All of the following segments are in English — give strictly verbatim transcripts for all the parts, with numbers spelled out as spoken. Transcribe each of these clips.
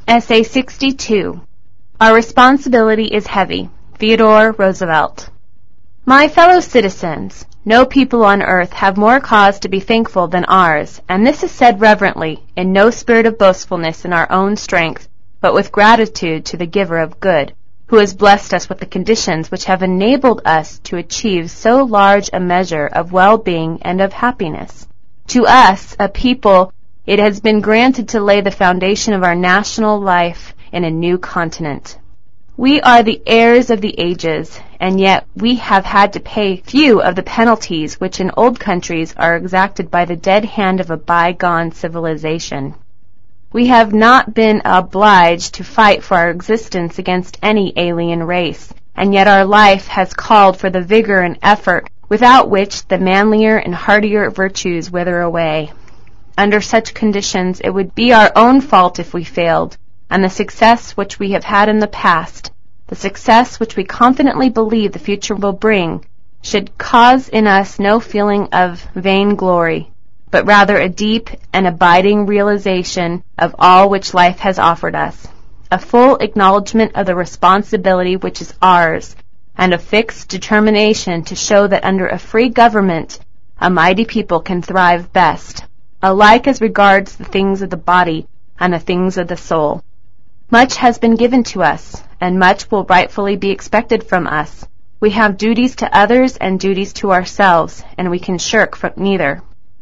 Essay sixty-two. Our Responsibility is Heavy. Theodore Roosevelt. My fellow citizens, no people on earth have more cause to be thankful than ours, and this is said reverently, in no spirit of boastfulness in our own strength, but with gratitude to the Giver of good, who has blessed us with the conditions which have enabled us to achieve so large a measure of well-being and of happiness. To us, a people, it has been granted to lay the foundation of our national life in a new continent. We are the heirs of the ages, and yet we have had to pay few of the penalties which in old countries are exacted by the dead hand of a bygone civilization. We have not been obliged to fight for our existence against any alien race, and yet our life has called for the vigor and effort without which the manlier and hardier virtues wither away. Under such conditions it would be our own fault if we failed, and the success which we have had in the past, the success which we confidently believe the future will bring, should cause in us no feeling of vainglory, but rather a deep and abiding realization of all which life has offered us, a full acknowledgment of the responsibility which is ours, and a fixed determination to show that under a free government a mighty people can thrive best, alike as regards the things of the body and the things of the soul. Much has been given to us, and much will rightfully be expected from us. We have duties to others and duties to ourselves, and we can shirk from neither.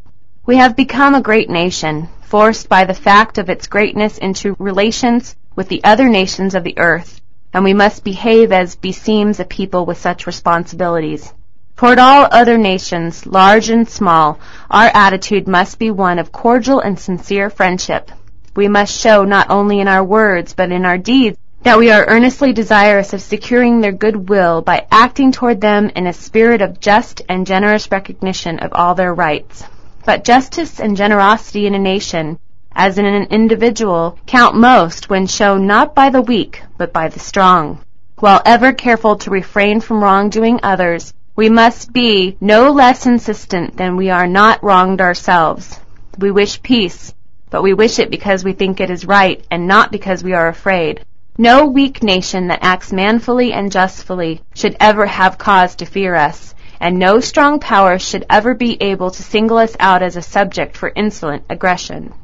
We have become a great nation, forced by the fact of its greatness into relations with the other nations of the earth, and we must behave as beseems a people with such responsibilities. Toward all other nations, large and small, our attitude must be one of cordial and sincere friendship. We must show not only in our words but in our deeds that we are earnestly desirous of securing their good will by acting toward them in a spirit of just and generous recognition of all their rights. But justice and generosity in a nation, as in an individual, count most when shown not by the weak but by the strong. While ever careful to refrain from wrongdoing others, we must be no less insistent than we are not wronged ourselves. We wish peace, but we wish it because we think it is right, and not because we are afraid. No weak nation that acts manfully and justly should ever have cause to fear us, and no strong power should ever be able to single us out as a subject for insolent aggression.